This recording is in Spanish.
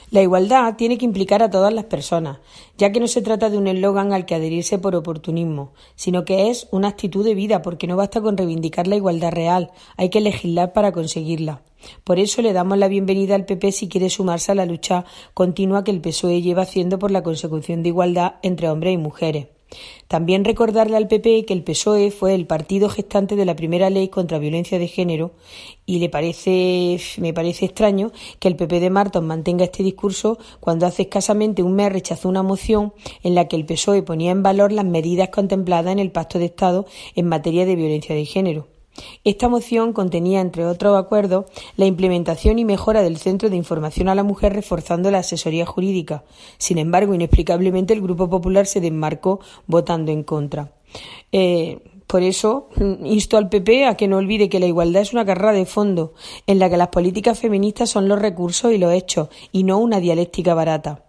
La igualdad tiene que implicar a todas las personas, ya que no se trata de un eslogan al que adherirse por oportunismo, sino que es una actitud de vida, porque no basta con reivindicar la igualdad real, hay que legislar para conseguirla. Por eso le damos la bienvenida al PP si quiere sumarse a la lucha continua que el PSOE lleva haciendo por la consecución de igualdad entre hombres y mujeres. También recordarle al PP que el PSOE fue el partido gestante de la primera ley contra violencia de género y me parece extraño que el PP de Martos mantenga este discurso cuando hace escasamente un mes rechazó una moción en la que el PSOE ponía en valor las medidas contempladas en el Pacto de Estado en materia de violencia de género. Esta moción contenía, entre otros acuerdos, la implementación y mejora del Centro de Información a la Mujer reforzando la asesoría jurídica. Sin embargo, inexplicablemente el Grupo Popular se desmarcó votando en contra. Por eso, insto al PP a que no olvide que la igualdad es una carrera de fondo, en la que las políticas feministas son los recursos y los hechos, y no una dialéctica barata.